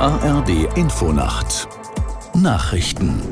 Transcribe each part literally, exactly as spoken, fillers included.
A R D Infonacht Nachrichten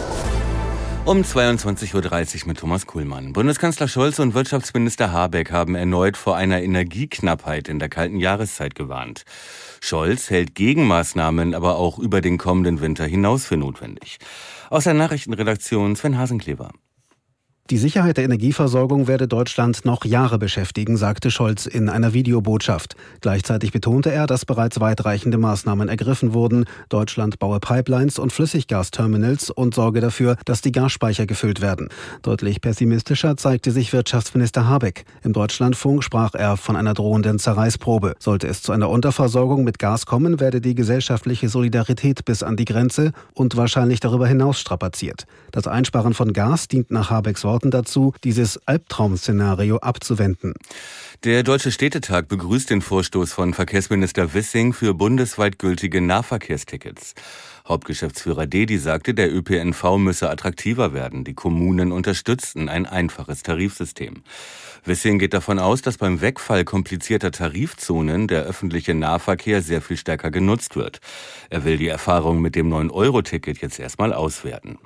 um zweiundzwanzig Uhr dreißig mit Thomas Kuhlmann. Bundeskanzler Scholz und Wirtschaftsminister Habeck haben erneut vor einer Energieknappheit in der kalten Jahreszeit gewarnt. Scholz hält Gegenmaßnahmen aber auch über den kommenden Winter hinaus für notwendig. Aus der Nachrichtenredaktion Sven Hasenkleber. Die Sicherheit der Energieversorgung werde Deutschland noch Jahre beschäftigen, sagte Scholz in einer Videobotschaft. Gleichzeitig betonte er, dass bereits weitreichende Maßnahmen ergriffen wurden. Deutschland baue Pipelines und Flüssiggasterminals und sorge dafür, dass die Gasspeicher gefüllt werden. Deutlich pessimistischer zeigte sich Wirtschaftsminister Habeck. Im Deutschlandfunk sprach er von einer drohenden Zerreißprobe. Sollte es zu einer Unterversorgung mit Gas kommen, werde die gesellschaftliche Solidarität bis an die Grenze und wahrscheinlich darüber hinaus strapaziert. Das Einsparen von Gas dient nach Habecks Worten dazu, dieses Albtraum-Szenario abzuwenden. Der Deutsche Städtetag begrüßt den Vorstoß von Verkehrsminister Wissing für bundesweit gültige Nahverkehrstickets. Hauptgeschäftsführer Dedi sagte, der Ö P N V müsse attraktiver werden. Die Kommunen unterstützten ein einfaches Tarifsystem. Wissing geht davon aus, dass beim Wegfall komplizierter Tarifzonen der öffentliche Nahverkehr sehr viel stärker genutzt wird. Er will die Erfahrung mit dem neun Euro Ticket jetzt erstmal auswerten.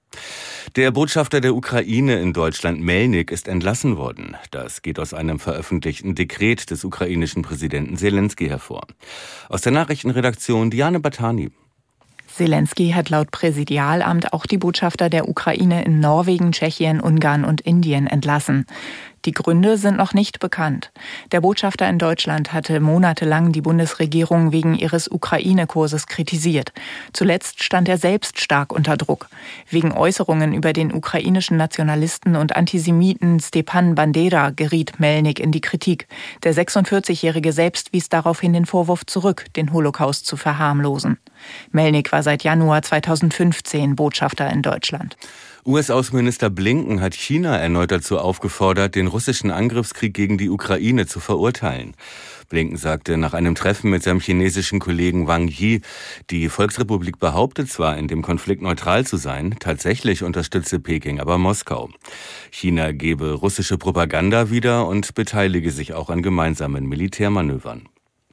Der Botschafter der Ukraine in Deutschland, Melnik, ist entlassen worden. Das geht aus einem veröffentlichten Dekret des ukrainischen Präsidenten Selenskyj hervor. Aus der Nachrichtenredaktion Diane Batani. Selenskyj hat laut Präsidialamt auch die Botschafter der Ukraine in Norwegen, Tschechien, Ungarn und Indien entlassen. Die Gründe sind noch nicht bekannt. Der Botschafter in Deutschland hatte monatelang die Bundesregierung wegen ihres Ukraine-Kurses kritisiert. Zuletzt stand er selbst stark unter Druck. Wegen Äußerungen über den ukrainischen Nationalisten und Antisemiten Stepan Bandera geriet Melnik in die Kritik. Der sechsundvierzigjährige selbst wies daraufhin den Vorwurf zurück, den Holocaust zu verharmlosen. Melnik war seit Januar zweitausendfünfzehn Botschafter in Deutschland. U S-Außenminister Blinken hat China erneut dazu aufgefordert, den russischen Angriffskrieg gegen die Ukraine zu verurteilen. Blinken sagte nach einem Treffen mit seinem chinesischen Kollegen Wang Yi, die Volksrepublik behauptet zwar, in dem Konflikt neutral zu sein, tatsächlich unterstütze Peking aber Moskau. China gebe russische Propaganda wieder und beteilige sich auch an gemeinsamen Militärmanövern.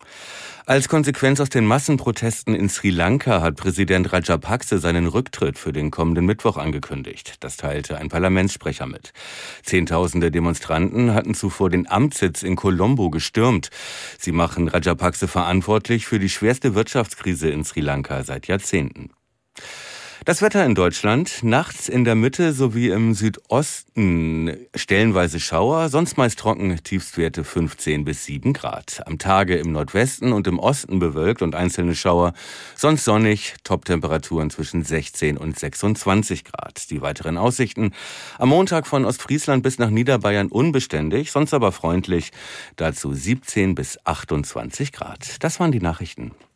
Als Konsequenz aus den Massenprotesten in Sri Lanka hat Präsident Rajapakse seinen Rücktritt für den kommenden Mittwoch angekündigt. Das teilte ein Parlamentssprecher mit. Zehntausende Demonstranten hatten zuvor den Amtssitz in Colombo gestürmt. Sie machen Rajapakse verantwortlich für die schwerste Wirtschaftskrise in Sri Lanka seit Jahrzehnten. Das Wetter in Deutschland, nachts in der Mitte sowie im Südosten stellenweise Schauer, sonst meist trocken, Tiefstwerte fünfzehn bis sieben Grad. Am Tage im Nordwesten und im Osten bewölkt und einzelne Schauer, sonst sonnig, Toptemperaturen zwischen sechzehn und sechsundzwanzig Grad. Die weiteren Aussichten: am Montag von Ostfriesland bis nach Niederbayern unbeständig, sonst aber freundlich, dazu siebzehn bis achtundzwanzig Grad. Das waren die Nachrichten.